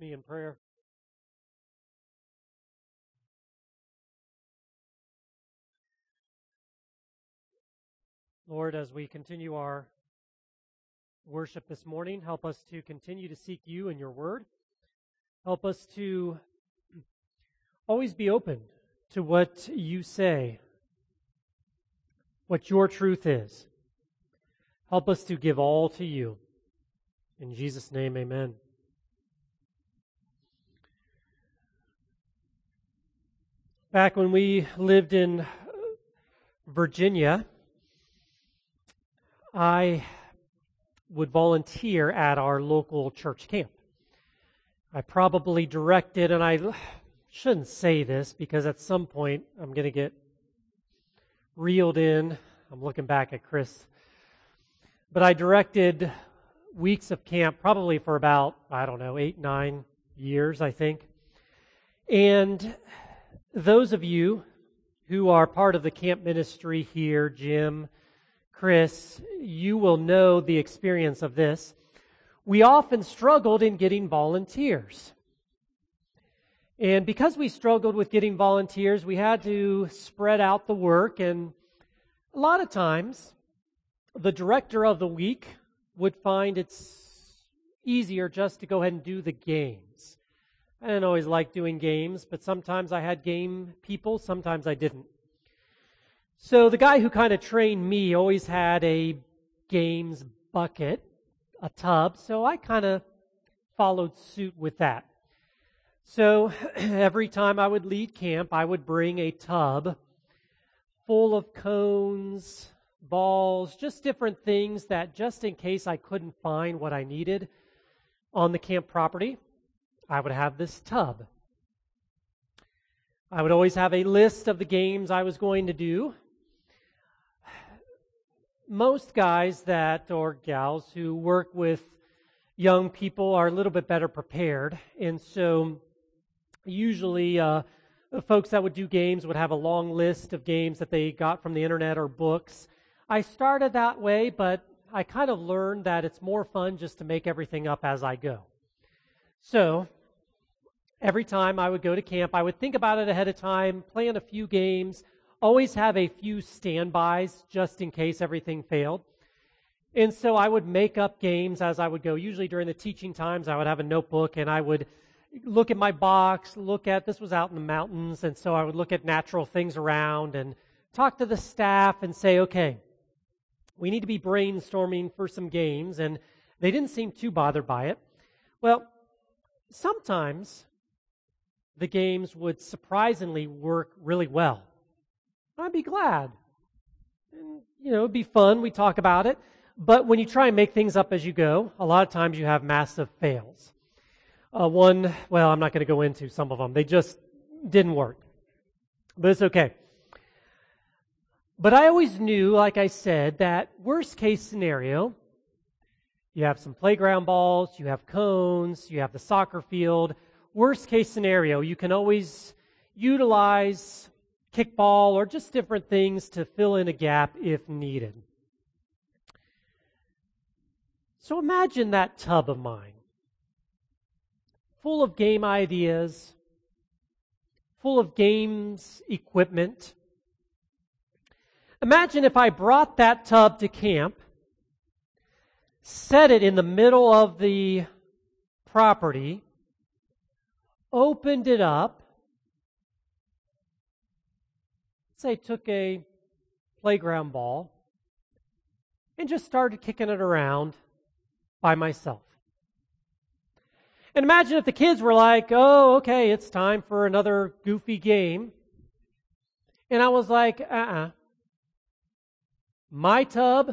me in prayer. Lord, as we continue our worship this morning, help us to continue to seek you and your word. Help us to always be open to what you say, what your truth is. Help us to give all to you. In Jesus' name, amen. Back when we lived in Virginia, I would volunteer at our local church camp. I probably directed, and I shouldn't say this because at some point I'm going to get reeled in. I'm looking back at Chris. But I directed weeks of camp probably for about, 8, 9 years, I think. And those of you who are part of the camp ministry here, Jim, Chris, you will know the experience of this. We often struggled in getting volunteers. And because we struggled with getting volunteers, we had to spread out the work. And a lot of times, the director of the week would find it's easier just to go ahead and do the games. I didn't always like doing games, but sometimes I had game people, sometimes I didn't. So the guy who kind of trained me always had a games bucket, a tub, so I kind of followed suit with that. So every time I would lead camp, I would bring a tub full of cones, balls, just different things that just in case I couldn't find what I needed on the camp property, I would have this tub. I would always have a list of the games I was going to do. Most guys or gals who work with young people are a little bit better prepared. And so usually the folks that would do games would have a long list of games that they got from the internet or books. I started that way, but I kind of learned that it's more fun just to make everything up as I go. So every time I would go to camp, I would think about it ahead of time, plan a few games, always have a few standbys just in case everything failed. And so I would make up games as I would go. Usually during the teaching times, I would have a notebook and I would look at my box, this was out in the mountains, and so I would look at natural things around and talk to the staff and say, okay, we need to be brainstorming for some games, and they didn't seem too bothered by it. Well, sometimes the games would surprisingly work really well. I'd be glad. And, it'd be fun. We talk about it. But when you try and make things up as you go, a lot of times you have massive fails. I'm not going to go into some of them. They just didn't work. But it's okay. But I always knew, like I said, that worst case scenario, you have some playground balls, you have cones, you have the soccer field. Worst case scenario, you can always utilize kickball or just different things to fill in a gap if needed. So imagine that tub of mine, full of game ideas, full of games equipment. Imagine if I brought that tub to camp, set it in the middle of the property, opened it up, say took a playground ball, and just started kicking it around by myself. And imagine if the kids were like, oh, okay, it's time for another goofy game. And I was like, my tub,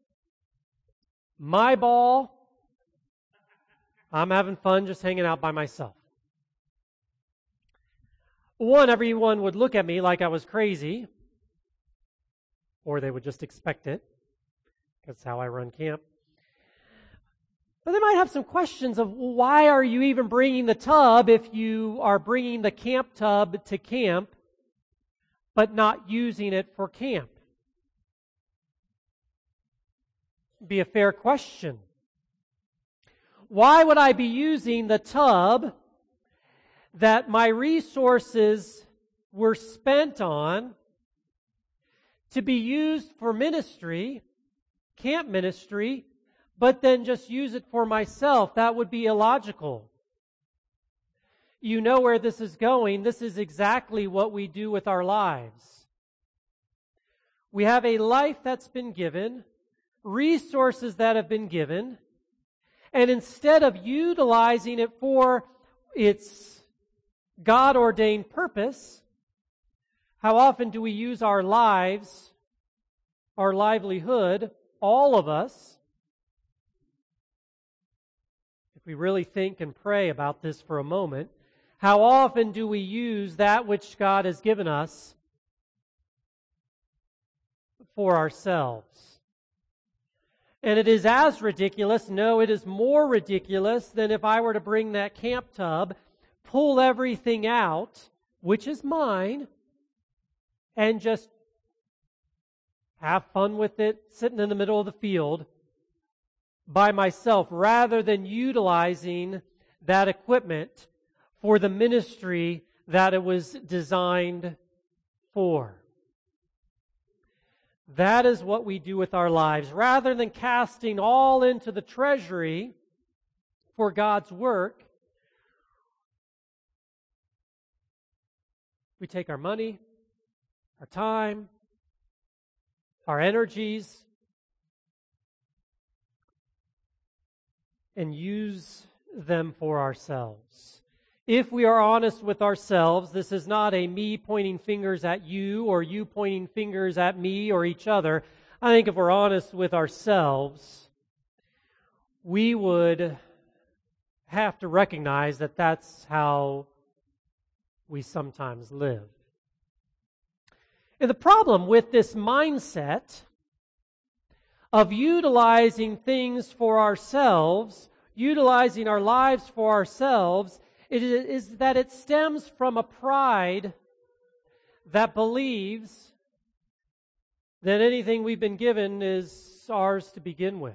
my ball, I'm having fun just hanging out by myself. One, everyone would look at me like I was crazy, or they would just expect it. That's how I run camp. But they might have some questions of why are you even bringing the tub if you are bringing the camp tub to camp, but not using it for camp? Be a fair question. Why would I be using the tub that my resources were spent on to be used for ministry, camp ministry, but then just use it for myself. That would be illogical. You know where this is going. This is exactly what we do with our lives. We have a life that's been given, resources that have been given, and instead of utilizing it for its God-ordained purpose, how often do we use our lives, our livelihood, all of us? If we really think and pray about this for a moment, how often do we use that which God has given us for ourselves? And it is as ridiculous, no, it is more ridiculous than if I were to bring that camp tub, pull everything out, which is mine, and just have fun with it, sitting in the middle of the field by myself, rather than utilizing that equipment for the ministry that it was designed for. That is what we do with our lives. Rather than casting all into the treasury for God's work, we take our money, our time, our energies, and use them for ourselves. If we are honest with ourselves, this is not a me pointing fingers at you or you pointing fingers at me or each other. I think if we're honest with ourselves, we would have to recognize that that's how we sometimes live. And the problem with this mindset of utilizing things for ourselves, utilizing our lives for ourselves, is that it stems from a pride that believes that anything we've been given is ours to begin with.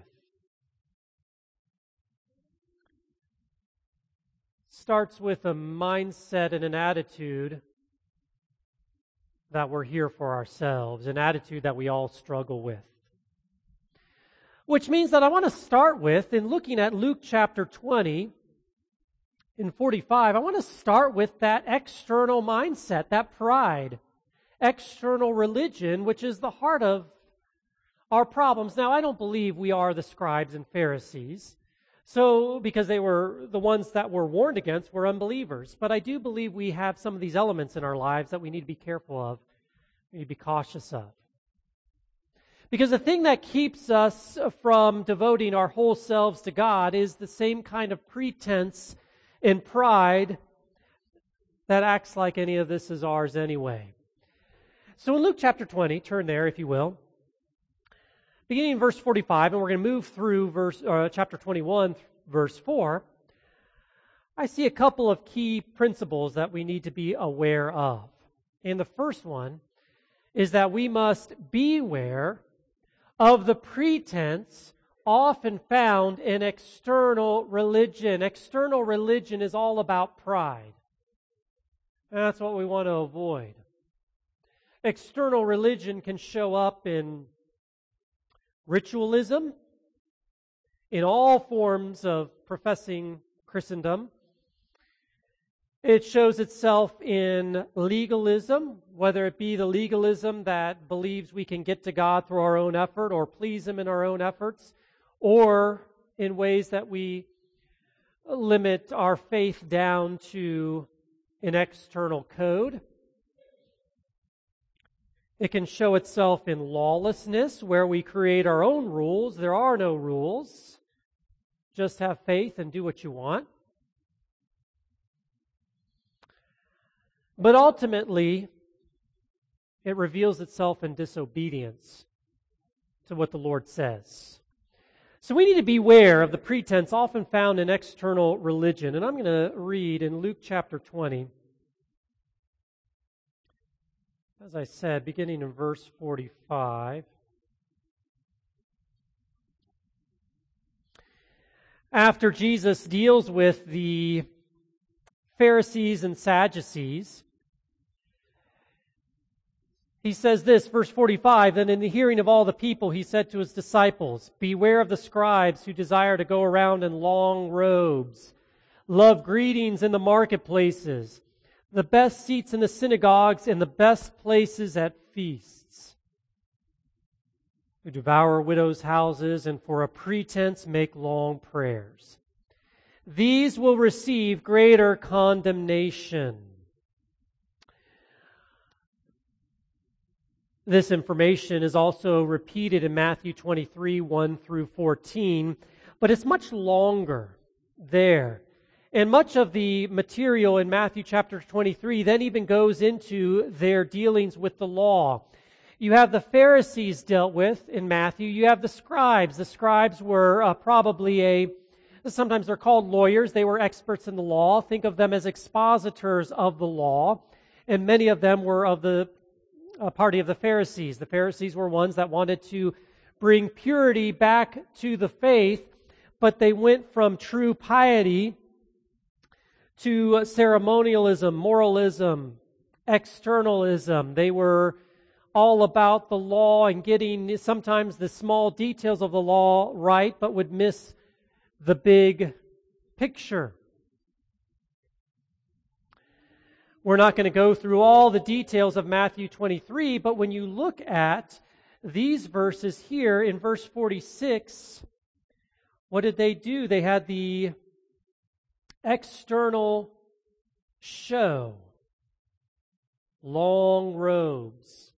Starts with a mindset and an attitude that we're here for ourselves, an attitude that we all struggle with. Which means that I want to start with, in looking at Luke chapter 20, in 45, I want to start with that external mindset, that pride, external religion, which is the heart of our problems. Now, I don't believe we are the scribes and Pharisees, because they were the ones that were warned against were unbelievers. But I do believe we have some of these elements in our lives that we need to be careful of, we need to be cautious of. Because the thing that keeps us from devoting our whole selves to God is the same kind of pretense and pride that acts like any of this is ours anyway. So in Luke chapter 20, turn there if you will, beginning in verse 45, and we're going to move through chapter 21, verse 4, I see a couple of key principles that we need to be aware of. And the first one is that we must beware of the pretense often found in external religion. External religion is all about pride. And that's what we want to avoid. External religion can show up in ritualism, in all forms of professing Christendom. It shows itself in legalism, whether it be the legalism that believes we can get to God through our own effort or please Him in our own efforts, or in ways that we limit our faith down to an external code. It can show itself in lawlessness, where we create our own rules. There are no rules. Just have faith and do what you want. But ultimately, it reveals itself in disobedience to what the Lord says. So we need to beware of the pretense often found in external religion. And I'm going to read in Luke chapter 20, as I said, beginning in verse 45. After Jesus deals with the Pharisees and Sadducees. He says this, verse 45, "Then in the hearing of all the people, he said to his disciples, 'Beware of the scribes who desire to go around in long robes, love greetings in the marketplaces, the best seats in the synagogues, and the best places at feasts, who devour widows' houses, and for a pretense make long prayers. These will receive greater condemnation.'" This information is also repeated in Matthew 23, 1 through 14, but it's much longer there. And much of the material in Matthew chapter 23 then even goes into their dealings with the law. You have the Pharisees dealt with in Matthew. You have the scribes. The scribes were sometimes they're called lawyers. They were experts in the law. Think of them as expositors of the law. And many of them were of the party of the Pharisees. The Pharisees were ones that wanted to bring purity back to the faith, but they went from true piety to ceremonialism, moralism, externalism. They were all about the law and getting sometimes the small details of the law right, but would miss the big picture. We're not going to go through all the details of Matthew 23, but when you look at these verses here in verse 46, what did they do? They had the external show, long robes,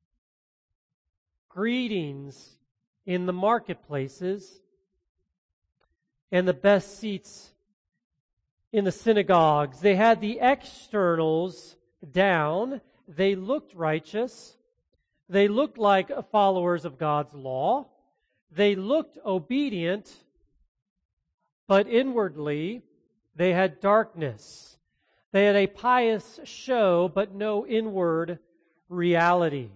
greetings in the marketplaces, and the best seats in the synagogues. They had the externals down. They looked righteous. They looked like followers of God's law. They looked obedient, but inwardly they had darkness. They had a pious show, but no inward reality.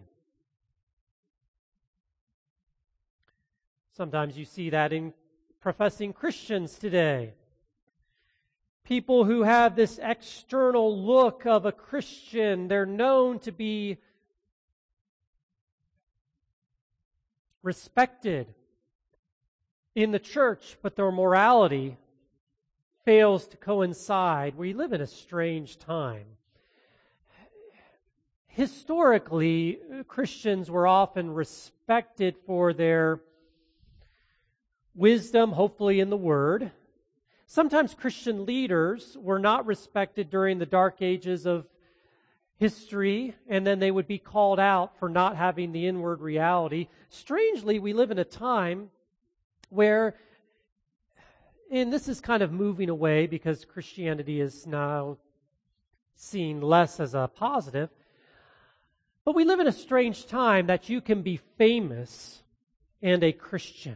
Sometimes you see that in professing Christians today. People who have this external look of a Christian, they're known to be respected in the church, but their morality fails to coincide. We live in a strange time. Historically, Christians were often respected for their wisdom, hopefully in the Word. Sometimes Christian leaders were not respected during the dark ages of history, and then they would be called out for not having the inward reality. Strangely, we live in a time where, and this is kind of moving away because Christianity is now seen less as a positive, but we live in a strange time that you can be famous and a Christian.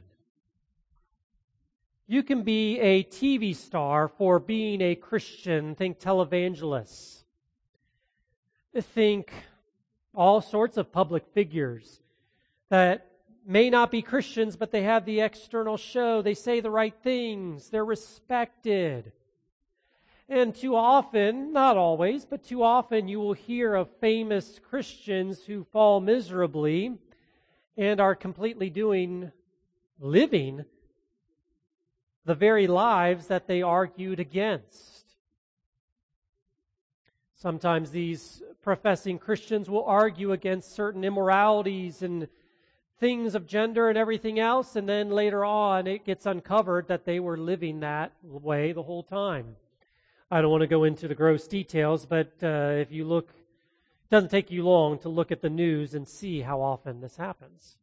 You can be a TV star for being a Christian. Think televangelists. Think all sorts of public figures that may not be Christians, but they have the external show. They say the right things. They're respected. And too often, not always, but too often you will hear of famous Christians who fall miserably and are completely living the very lives that they argued against. Sometimes these professing Christians will argue against certain immoralities and things of gender and everything else, and then later on it gets uncovered that they were living that way the whole time. I don't want to go into the gross details, but if you look, it doesn't take you long to look at the news and see how often this happens.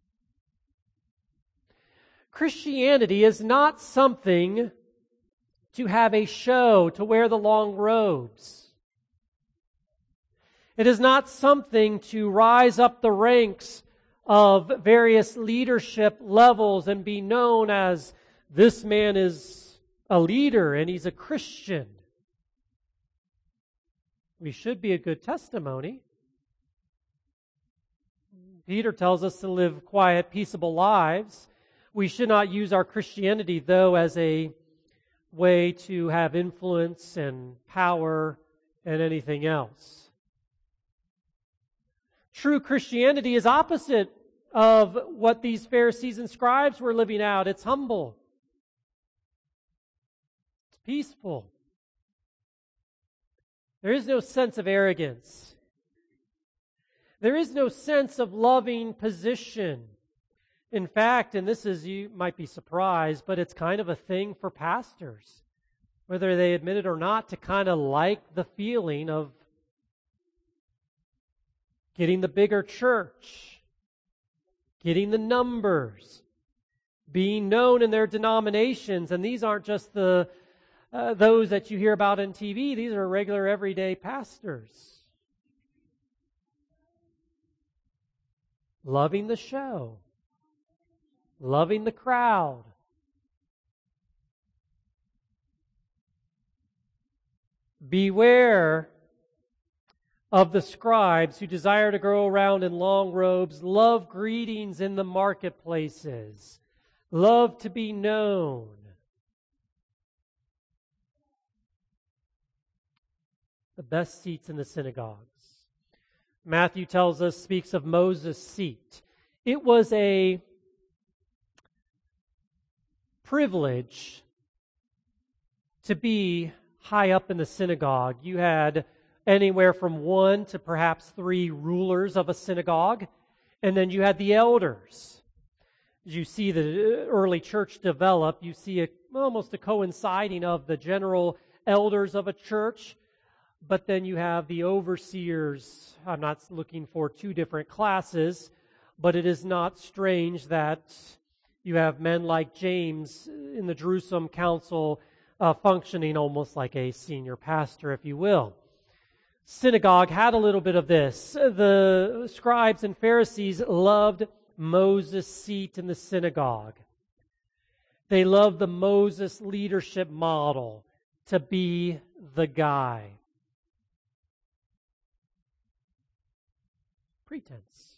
Christianity is not something to have a show, to wear the long robes. It is not something to rise up the ranks of various leadership levels and be known as, this man is a leader and he's a Christian. We should be a good testimony. Peter tells us to live quiet, peaceable lives. We should not use our Christianity, though, as a way to have influence and power and anything else. True Christianity is opposite of what these Pharisees and scribes were living out. It's humble. It's peaceful. There is no sense of arrogance. There is no sense of loving position. In fact, and this is, you might be surprised, but it's kind of a thing for pastors, whether they admit it or not, to kind of like the feeling of getting the bigger church, getting the numbers, being known in their denominations. And these aren't just the those that you hear about on TV. These are regular, everyday pastors. Loving the show. Loving the crowd. Beware of the scribes who desire to go around in long robes, love greetings in the marketplaces, love to be known. The best seats in the synagogues. Matthew tells us, speaks of Moses' seat. It was a privilege to be high up in the synagogue. You had anywhere from 1 to perhaps 3 rulers of a synagogue, and then you had the elders. As you see the early church develop, you see almost a coinciding of the general elders of a church, but then you have the overseers. I'm not looking for 2 different classes, but it is not strange that you have men like James in the Jerusalem council functioning almost like a senior pastor, if you will. Synagogue had a little bit of this. The scribes and Pharisees loved Moses' seat in the synagogue. They loved the Moses leadership model, to be the guy. Pretense.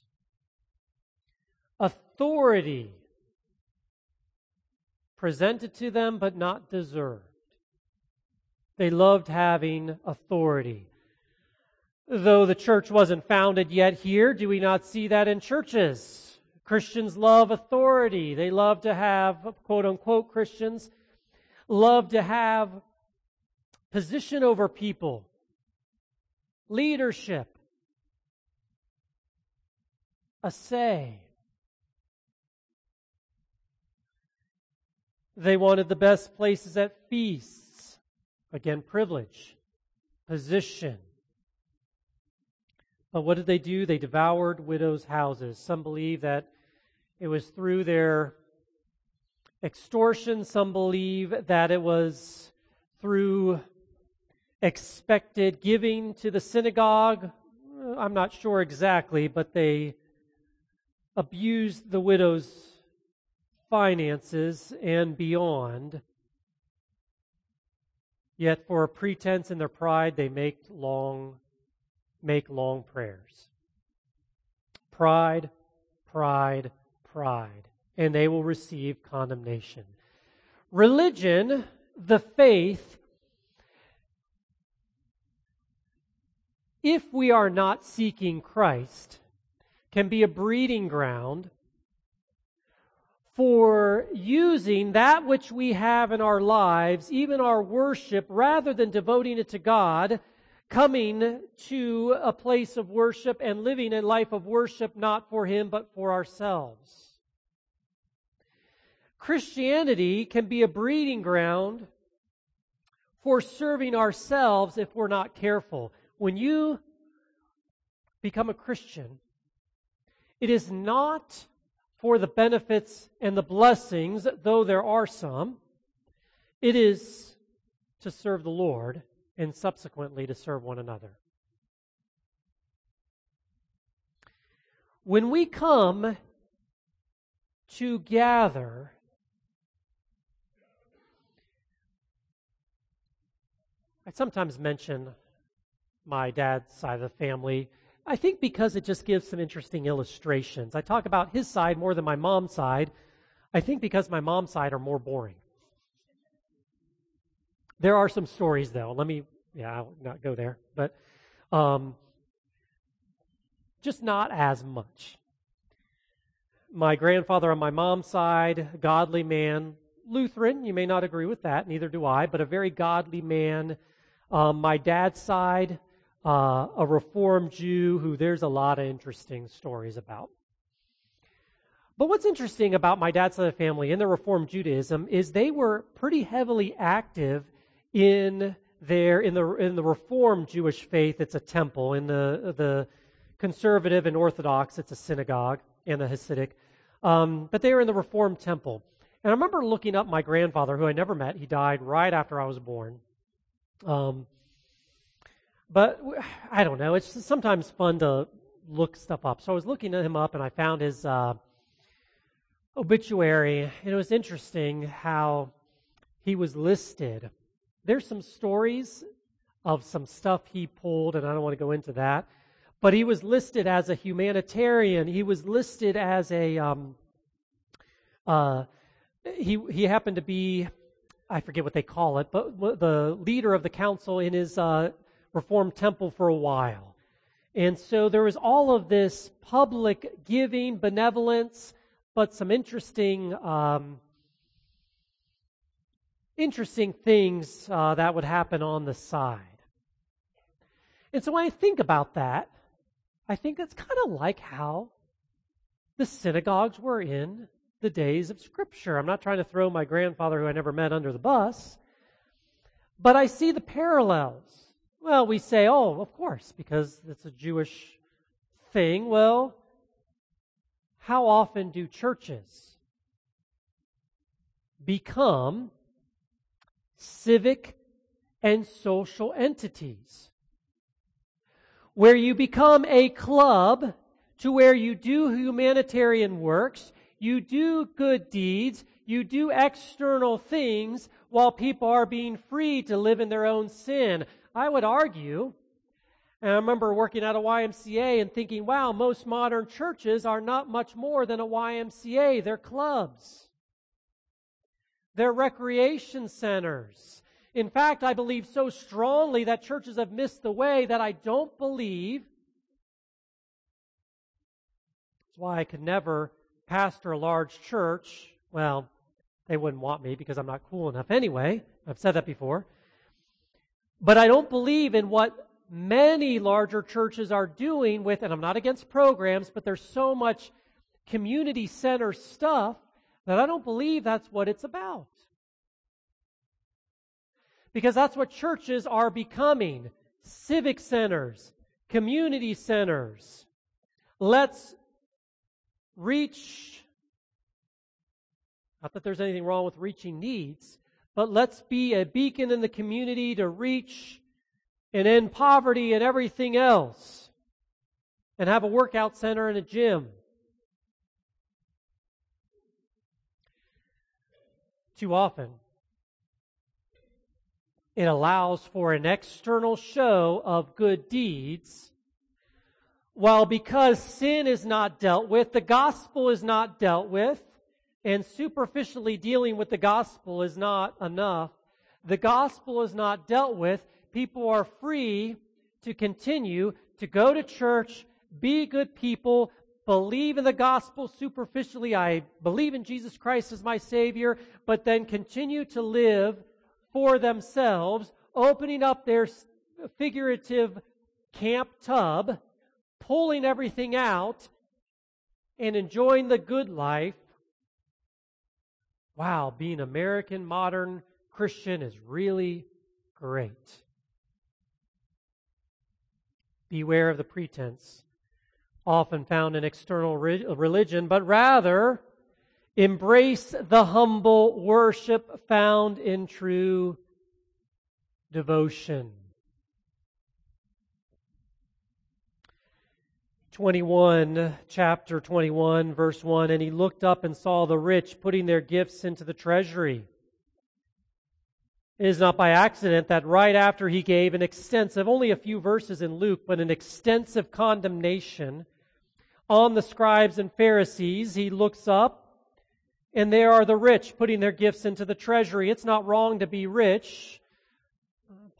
Authority presented to them but not deserved. They loved having authority. Though the church wasn't founded yet here, do we not see that in churches? Christians love authority. They love to have, quote-unquote Christians, love to have position over people, leadership, a say. They wanted the best places at feasts. Again, privilege, position. But what did they do? They devoured widows' houses. Some believe that it was through their extortion. Some believe that it was through expected giving to the synagogue. I'm not sure exactly, but they abused the widows' finances and beyond. Yet for a pretense in their pride, they make long prayers. Pride, pride, pride. And they will receive condemnation. Religion, the faith, if we are not seeking Christ, can be a breeding ground for using that which we have in our lives, even our worship, rather than devoting it to God, coming to a place of worship and living a life of worship not for Him but for ourselves. Christianity can be a breeding ground for serving ourselves if we're not careful. When you become a Christian, it is not for the benefits and the blessings, though there are some. It is to serve the Lord and subsequently to serve one another. When we come to gather, I sometimes mention my dad's side of the family, I think because it just gives some interesting illustrations. I talk about his side more than my mom's side. I think because my mom's side are more boring. There are some stories, though. I'll not go there, but just not as much. My grandfather on my mom's side, godly man, Lutheran. You may not agree with that, neither do I, but a very godly man. My dad's side, a Reformed Jew who there's a lot of interesting stories about. But what's interesting about my dad's side of the family in the Reformed Judaism is they were pretty heavily active in the Reformed Jewish faith. It's a temple. In the conservative and Orthodox, it's a synagogue, and the Hasidic. But they were in the Reformed temple. And I remember looking up my grandfather, who I never met. He died right after I was born. But I don't know. It's sometimes fun to look stuff up. So I was looking him up, and I found his obituary. And it was interesting how he was listed. There's some stories of some stuff he pulled, and I don't want to go into that. But he was listed as a humanitarian. He was listed as a he happened to be, I forget what they call it, but the leader of the council in his Reformed temple for a while. And so there was all of this public giving, benevolence, but some interesting things that would happen on the side. And so when I think about that, I think that's kind of like how the synagogues were in the days of Scripture. I'm not trying to throw my grandfather, who I never met, under the bus, but I see the parallels. Well, we say, oh, of course, because it's a Jewish thing. Well, how often do churches become civic and social entities where you become a club to where you do humanitarian works, you do good deeds, you do external things while people are being free to live in their own sin? I would argue, and I remember working at a YMCA and thinking, wow, most modern churches are not much more than a YMCA. They're clubs. They're recreation centers. In fact, I believe so strongly that churches have missed the way that I don't believe. That's why I could never pastor a large church. Well, they wouldn't want me because I'm not cool enough anyway. I've said that before. But I don't believe in what many larger churches are doing with, and I'm not against programs, but there's so much community center stuff that I don't believe that's what it's about. Because that's what churches are becoming. Civic centers, community centers. Let's reach, not that there's anything wrong with reaching needs, but let's be a beacon in the community to reach and end poverty and everything else. And have a workout center and a gym. Too often, it allows for an external show of good deeds, while because sin is not dealt with, the gospel is not dealt with, and superficially dealing with the gospel is not enough. The gospel is not dealt with. People are free to continue to go to church, be good people, believe in the gospel superficially. I believe in Jesus Christ as my Savior, but then continue to live for themselves, opening up their figurative camp tub, pulling everything out, and enjoying the good life. Wow, being American modern Christian is really great. Beware of the pretense often found in external religion, but rather embrace the humble worship found in true devotion. 21, chapter 21, verse 1, and he looked up and saw the rich putting their gifts into the treasury. It is not by accident that right after he gave an extensive, only a few verses in Luke, but an extensive condemnation on the scribes and Pharisees, he looks up, and there are the rich putting their gifts into the treasury. It's not wrong to be rich,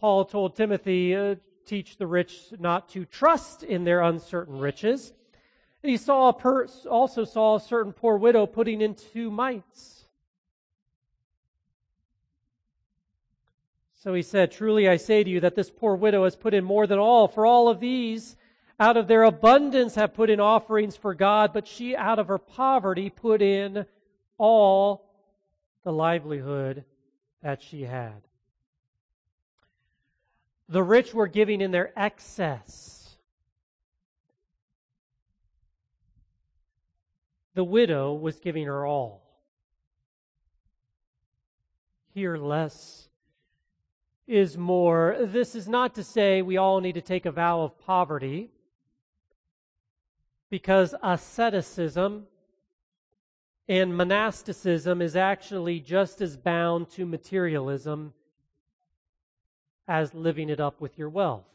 Paul told Timothy, teach the rich not to trust in their uncertain riches. And he also saw a certain poor widow putting in 2 mites. So he said, truly I say to you that this poor widow has put in more than all, for all of these out of their abundance have put in offerings for God, but she out of her poverty put in all the livelihood that she had. The rich were giving in their excess. The widow was giving her all. Here, less is more. This is not to say we all need to take a vow of poverty, because asceticism and monasticism is actually just as bound to materialism as living it up with your wealth.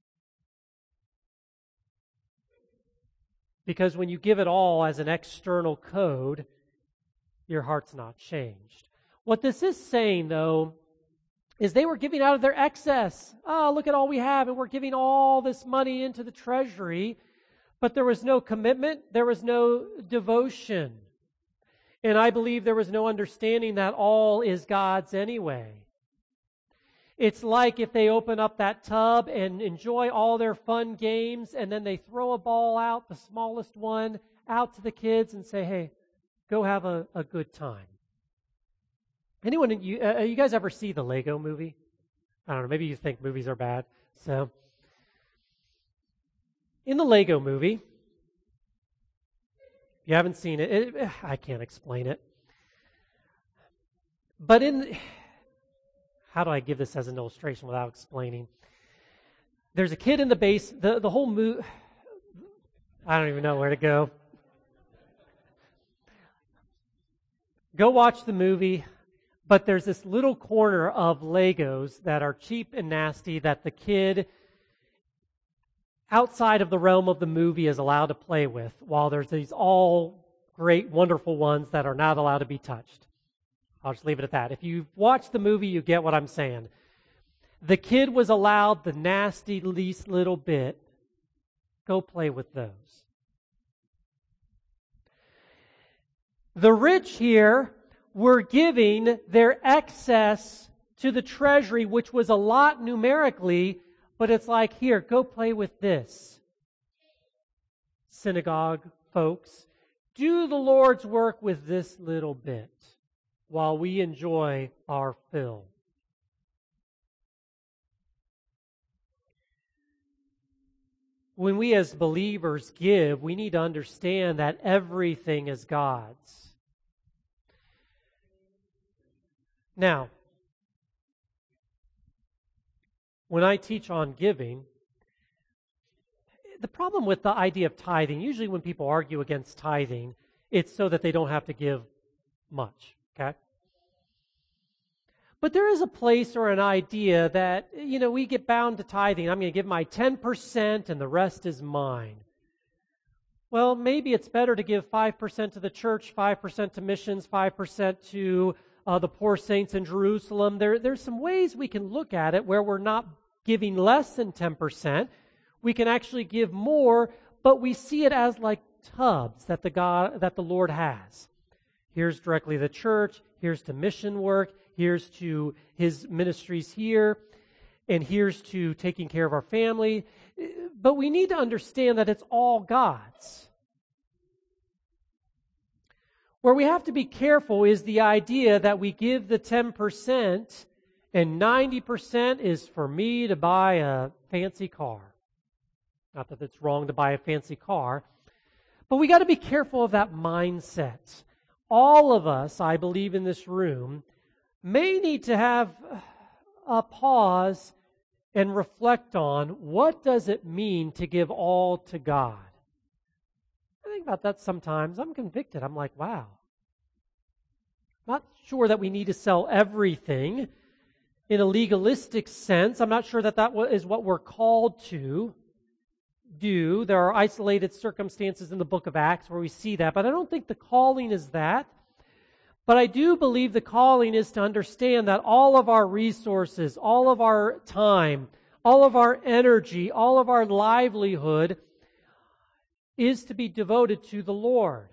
Because when you give it all as an external code, your heart's not changed. What this is saying, though, is they were giving out of their excess. Oh, look at all we have, and we're giving all this money into the treasury. But there was no commitment, there was no devotion. And I believe there was no understanding that all is God's anyway. It's like if they open up that tub and enjoy all their fun games, and then they throw a ball out, the smallest one, out to the kids and say, hey, go have a good time. Anyone, you guys ever see the Lego movie? I don't know, maybe you think movies are bad. So, in the Lego movie, if you haven't seen it, I can't explain it. But how do I give this as an illustration without explaining? There's a kid in the base, the whole movie, I don't even know where to go. Go watch the movie, but there's this little corner of Legos that are cheap and nasty that the kid outside of the realm of the movie is allowed to play with, while there's these all great, wonderful ones that are not allowed to be touched. I'll just leave it at that. If you've watched the movie, you get what I'm saying. The kid was allowed the nasty least little bit. Go play with those. The rich here were giving their excess to the treasury, which was a lot numerically, but it's like, here, go play with this. Synagogue folks, do the Lord's work with this little bit while we enjoy our fill. When we as believers give, we need to understand that everything is God's. Now, when I teach on giving, the problem with the idea of tithing, usually when people argue against tithing, it's so that they don't have to give much, okay? But there is a place or an idea that, we get bound to tithing. I'm going to give my 10% and the rest is mine. Well, maybe it's better to give 5% to the church, 5% to missions, 5% to the poor saints in Jerusalem. There's some ways we can look at it where we're not giving less than 10%. We can actually give more, but we see it as like tubs that the Lord has. Here's directly the church, here's to mission work, here's to His ministries here, and here's to taking care of our family. But we need to understand that it's all God's. Where we have to be careful is the idea that we give the 10% and 90% is for me to buy a fancy car. Not that it's wrong to buy a fancy car, but we got to be careful of that mindset. All of us, I believe in this room, may need to have a pause and reflect on what does it mean to give all to God. I think about that sometimes. I'm convicted. I'm like, wow. Not sure that we need to sell everything in a legalistic sense. I'm not sure that is what we're called to do. There are isolated circumstances in the book of Acts where we see that, but I don't think the calling is that. But I do believe the calling is to understand that all of our resources, all of our time, all of our energy, all of our livelihood is to be devoted to the Lord.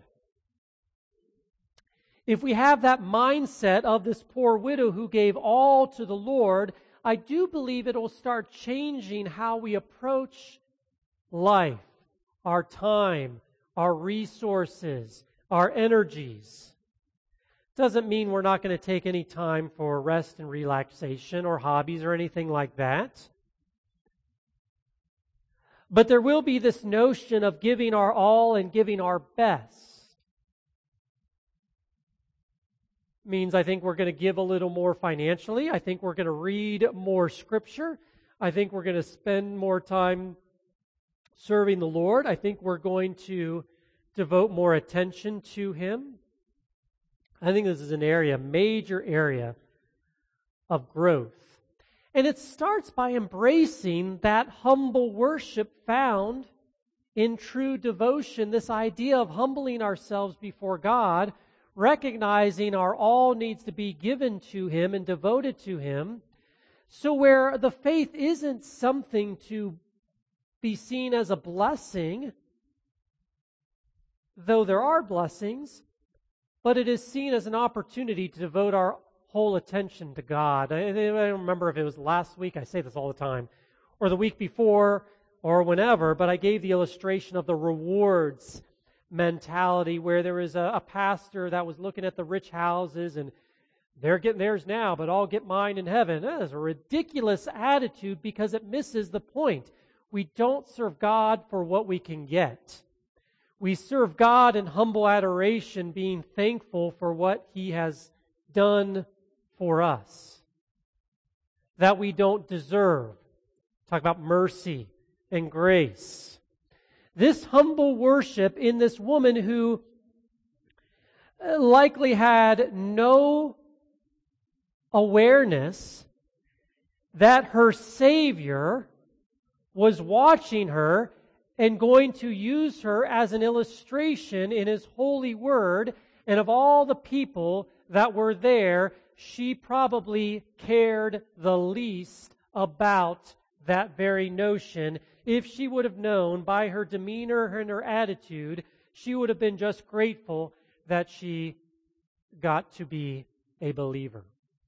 If we have that mindset of this poor widow who gave all to the Lord, I do believe it will start changing how we approach life, our time, our resources, our energies. Doesn't mean we're not going to take any time for rest and relaxation or hobbies or anything like that. But there will be this notion of giving our all and giving our best. Means I think we're going to give a little more financially. I think we're going to read more Scripture. I think we're going to spend more time serving the Lord. I think we're going to devote more attention to Him. I think this is an area, major area of growth. And it starts by embracing that humble worship found in true devotion, this idea of humbling ourselves before God, recognizing our all needs to be given to Him and devoted to Him. So where the faith isn't something to be seen as a blessing, though there are blessings, but it is seen as an opportunity to devote our whole attention to God. I don't remember if it was last week, I say this all the time, or the week before, or whenever, but I gave the illustration of the rewards mentality where there was a pastor that was looking at the rich houses and they're getting theirs now, but I'll get mine in heaven. That is a ridiculous attitude because it misses the point. We don't serve God for what we can get. We serve God in humble adoration, being thankful for what He has done for us that we don't deserve. Talk about mercy and grace. This humble worship in this woman who likely had no awareness that her Savior was watching her and going to use her as an illustration in His holy word, and of all the people that were there, she probably cared the least about that very notion. If she would have known by her demeanor and her attitude, she would have been just grateful that she got to be a believer.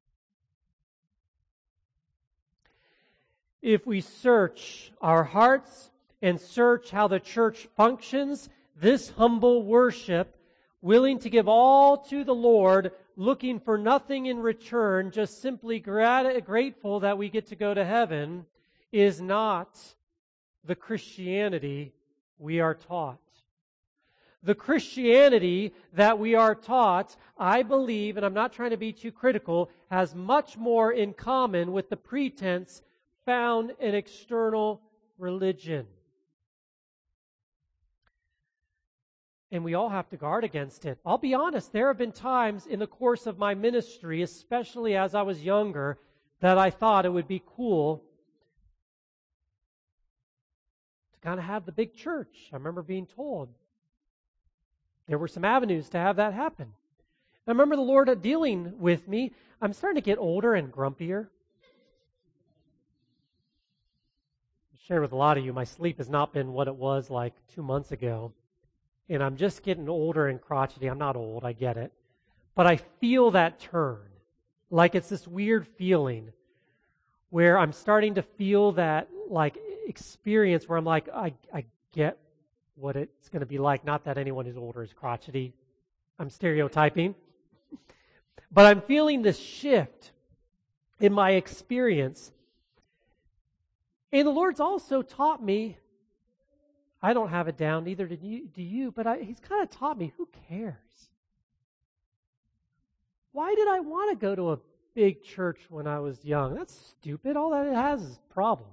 If we search our hearts and search how the church functions, this humble worship, willing to give all to the Lord, looking for nothing in return, just simply grateful that we get to go to heaven, is not the Christianity we are taught. The Christianity that we are taught, I believe, and I'm not trying to be too critical, has much more in common with the pretense found in external religion. And we all have to guard against it. I'll be honest, there have been times in the course of my ministry, especially as I was younger, that I thought it would be cool to kind of have the big church. I remember being told there were some avenues to have that happen. I remember the Lord dealing with me. I'm starting to get older and grumpier. I shared with a lot of you, my sleep has not been what it was like 2 months ago. And I'm just getting older and crotchety. I'm not old, I get it. But I feel that turn. Like it's this weird feeling where I'm starting to feel that like experience where I'm like, I get what it's going to be like. Not that anyone who's older is crotchety. I'm stereotyping. But I'm feeling this shift in my experience. And the Lord's also taught me, I don't have it down, neither do you, but He's kind of taught me, who cares? Why did I want to go to a big church when I was young? That's stupid. All that it has is problems.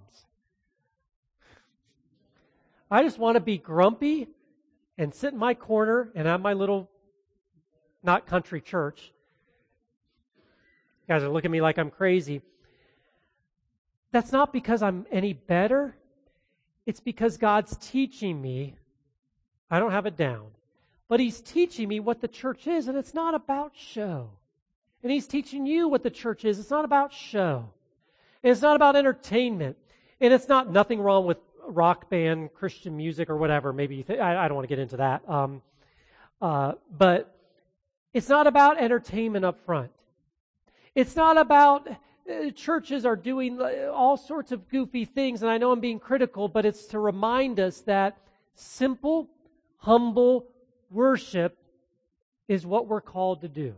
I just want to be grumpy and sit in my corner and have my little, not country church. You guys are looking at me like I'm crazy. That's not because I'm any better. It's because God's teaching me. I don't have it down. But He's teaching me what the church is, and it's not about show. And He's teaching you what the church is. It's not about show. And it's not about entertainment. And it's not nothing wrong with rock band, Christian music, or whatever. Maybe you think, I don't want to get into that. But it's not about entertainment up front. It's not about churches are doing all sorts of goofy things, and I know I'm being critical, but it's to remind us that simple, humble worship is what we're called to do.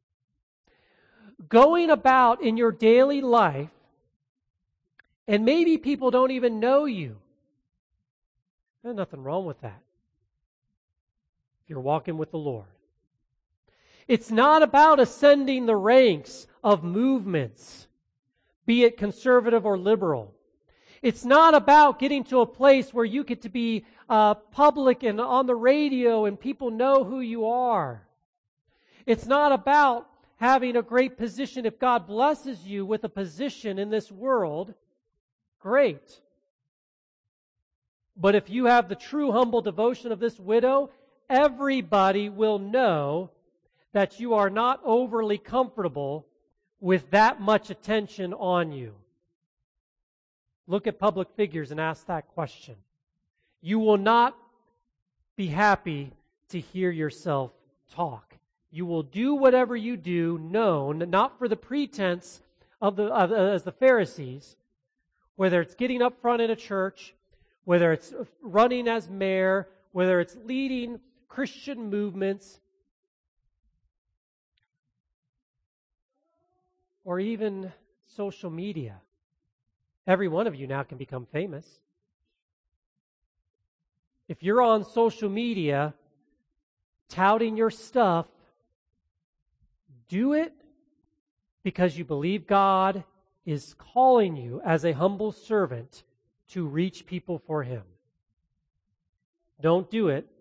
Going about in your daily life, and maybe people don't even know you. There's nothing wrong with that. If you're walking with the Lord. It's not about ascending the ranks of movements, be it conservative or liberal. It's not about getting to a place where you get to be public and on the radio and people know who you are. It's not about having a great position. If God blesses you with a position in this world, great. But if you have the true humble devotion of this widow, everybody will know that you are not overly comfortable with that much attention on you. Look at public figures and ask that question. You will not be happy to hear yourself talk. You will do whatever you do known, not for the pretense of as the Pharisees, whether it's getting up front in a church, whether it's running as mayor, whether it's leading Christian movements, or even social media. Every one of you now can become famous. If you're on social media touting your stuff, do it because you believe God is calling you as a humble servant to reach people for Him. Don't do it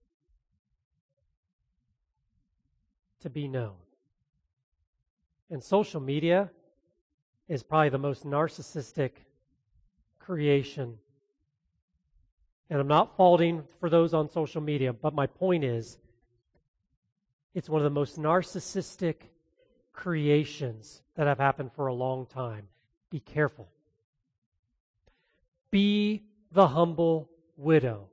to be known. And social media is probably the most narcissistic creation. And I'm not faulting for those on social media, but my point is, it's one of the most narcissistic creations that have happened for a long time. Be careful. Be the humble widow.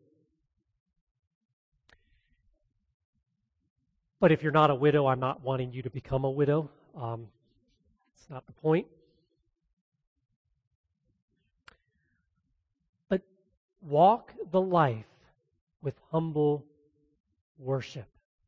But if you're not a widow, I'm not wanting you to become a widow. It's not the point. But walk the life with humble worship.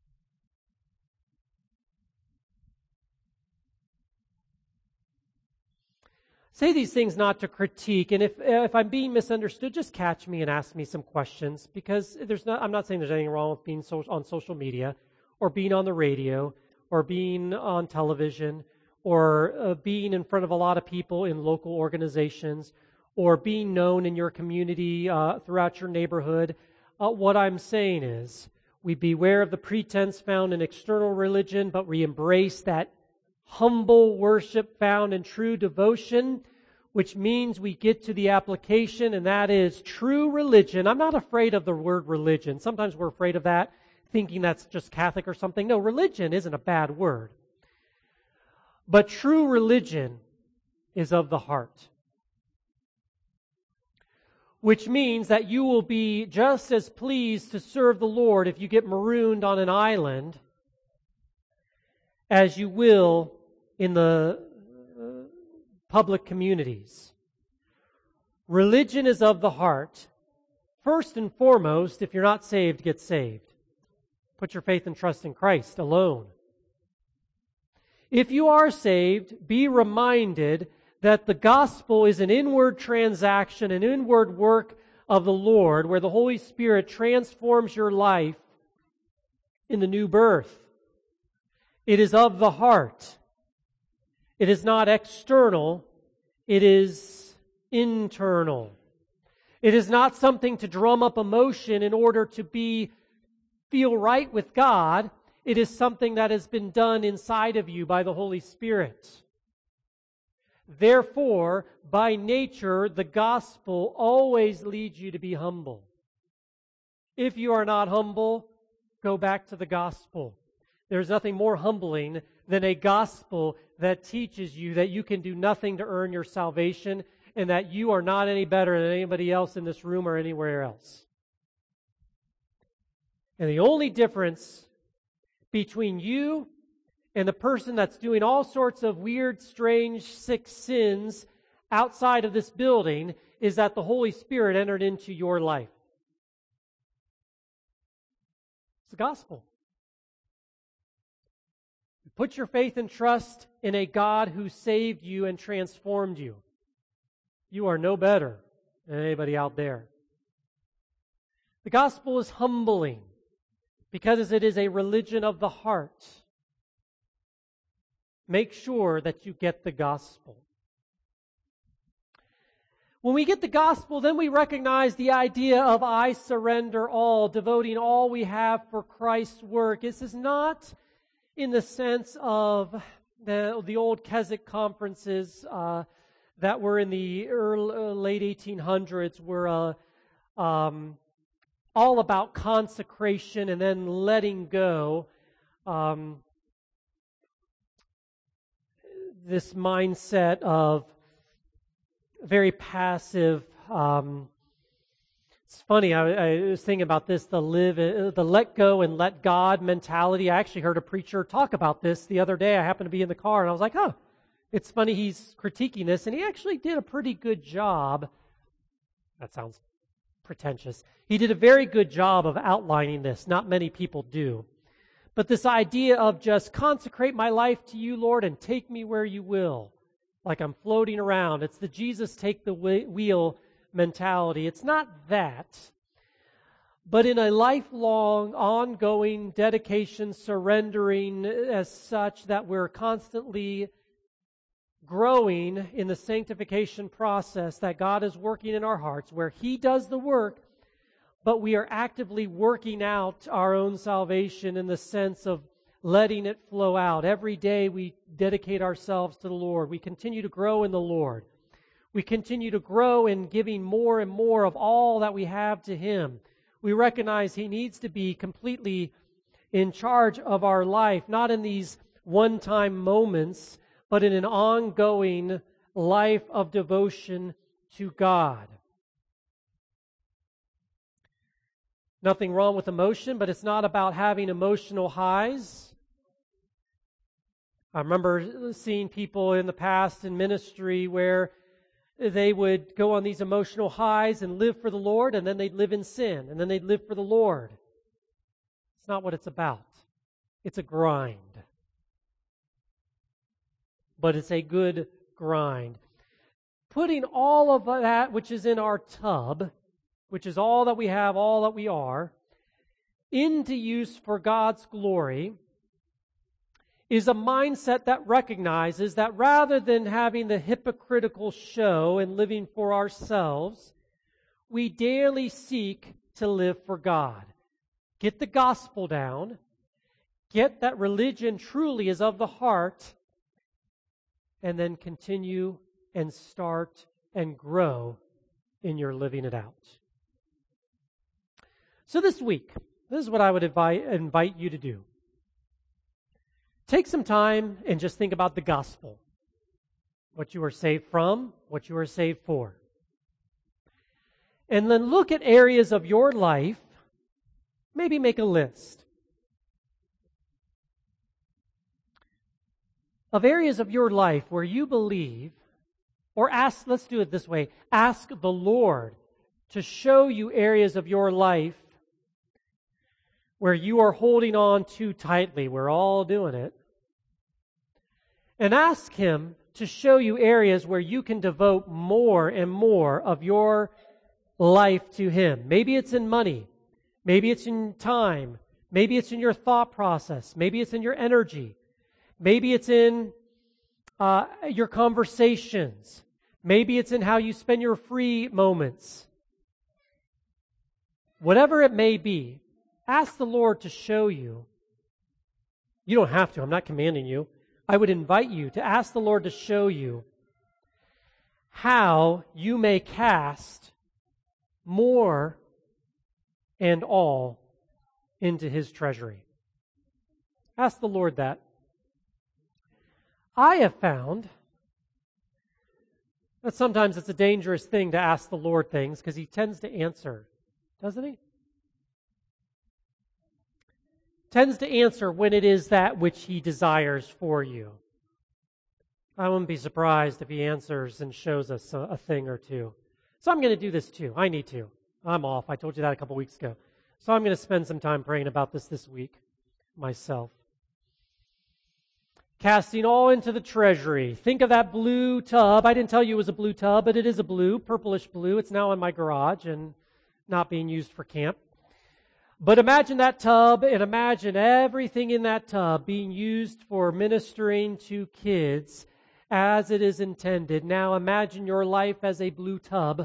Say these things not to critique, and if I'm being misunderstood, just catch me and ask me some questions, because I'm not saying there's anything wrong with being on social media, or being on the radio, or being on television, or being in front of a lot of people in local organizations, or being known in your community throughout your neighborhood. What I'm saying is, we beware of the pretense found in external religion, but we embrace that humble worship found in true devotion, which means we get to the application, and that is true religion. I'm not afraid of the word religion. Sometimes we're afraid of that, thinking that's just Catholic or something. No, religion isn't a bad word. But true religion is of the heart, which means that you will be just as pleased to serve the Lord if you get marooned on an island as you will in the public communities. Religion is of the heart. First and foremost, if you're not saved, get saved. Put your faith and trust in Christ alone. If you are saved, be reminded that the gospel is an inward transaction, an inward work of the Lord, where the Holy Spirit transforms your life in the new birth. It is of the heart. It is not external. It is internal. It is not something to drum up emotion in order to feel right with God. It is something that has been done inside of you by the Holy Spirit. Therefore, by nature, the gospel always leads you to be humble. If you are not humble, go back to the gospel. There's nothing more humbling than a gospel that teaches you that you can do nothing to earn your salvation and that you are not any better than anybody else in this room or anywhere else. And the only difference between you and the person that's doing all sorts of weird, strange, sick sins outside of this building is that the Holy Spirit entered into your life. It's the gospel. You put your faith and trust in a God who saved you and transformed you. You are no better than anybody out there. The gospel is humbling because it is a religion of the heart. Make sure that you get the gospel. When we get the gospel, then we recognize the idea of I surrender all, devoting all we have for Christ's work. This is not in the sense of the old Keswick conferences that were in the late 1800s were all about consecration and then letting go. This mindset of very passive. It's funny. I was thinking about this: the let go and let God mentality. I actually heard a preacher talk about this the other day. I happened to be in the car, and I was like, "Oh, it's funny." He's critiquing this, and he actually did a pretty good job. That sounds pretentious. He did a very good job of outlining this. Not many people do. But this idea of just consecrate my life to you, Lord, and take me where you will, like I'm floating around. It's the Jesus take the wheel mentality. It's not that, but in a lifelong, ongoing dedication, surrendering as such that we're constantly growing in the sanctification process that God is working in our hearts, where He does the work, but we are actively working out our own salvation in the sense of letting it flow out. Every day we dedicate ourselves to the Lord. We continue to grow in the Lord. We continue to grow in giving more and more of all that we have to Him. We recognize He needs to be completely in charge of our life, not in these one-time moments, but in an ongoing life of devotion to God. Nothing wrong with emotion, but it's not about having emotional highs. I remember seeing people in the past in ministry where they would go on these emotional highs and live for the Lord, and then they'd live in sin, and then they'd live for the Lord. It's not what it's about. It's a grind. But it's a good grind. Putting all of that which is in our tub, which is all that we have, all that we are, into use for God's glory, is a mindset that recognizes that rather than having the hypocritical show and living for ourselves, we daily seek to live for God. Get the gospel down. Get that religion truly is of the heart. And then continue and start and grow in your living it out. So this week, this is what I would invite you to do. Take some time and just think about the gospel. What you are saved from, what you are saved for. And then look at areas of your life, maybe make a list of areas of your life where you believe, or ask, let's do it this way, ask the Lord to show you areas of your life where you are holding on too tightly. We're all doing it. And ask Him to show you areas where you can devote more and more of your life to Him. Maybe it's in money. Maybe it's in time. Maybe it's in your thought process. Maybe it's in your energy. Maybe it's in your conversations. Maybe it's in how you spend your free moments. Whatever it may be, ask the Lord to show you. You don't have to. I'm not commanding you. I would invite you to ask the Lord to show you how you may cast more and all into His treasury? Ask the Lord that. I have found that sometimes it's a dangerous thing to ask the Lord things because He tends to answer, doesn't He? Tends to answer when it is that which He desires for you. I wouldn't be surprised if He answers and shows us a thing or two. So I'm going to do this too. I need to. I'm off. I told you that a couple weeks ago. So I'm going to spend some time praying about this week myself. Casting all into the treasury. Think of that blue tub. I didn't tell you it was a blue tub, but it is a blue, purplish blue. It's now in my garage and not being used for camp. But imagine that tub and imagine everything in that tub being used for ministering to kids as it is intended. Now imagine your life as a blue tub,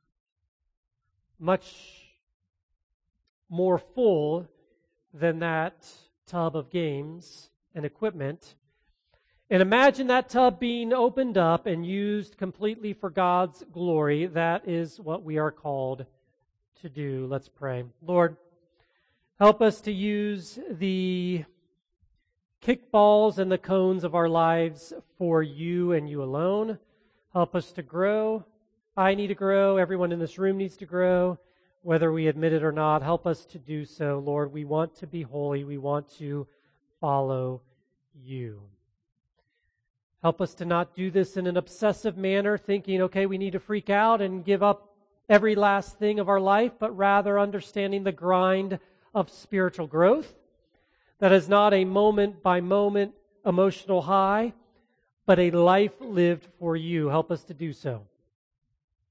much more full than that tub of games and equipment. And imagine that tub being opened up and used completely for God's glory. That is what we are called to do. Let's pray. Lord, help us to use the kickballs and the cones of our lives for you and you alone. Help us to grow. I need to grow. Everyone in this room needs to grow, whether we admit it or not. Help us to do so, Lord. We want to be holy. We want to follow you. Help us to not do this in an obsessive manner, thinking, okay, we need to freak out and give up every last thing of our life, but rather understanding the grind of spiritual growth. That is not a moment-by-moment emotional high, but a life lived for you. Help us to do so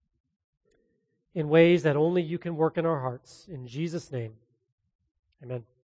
in ways that only you can work in our hearts. In Jesus' name, amen.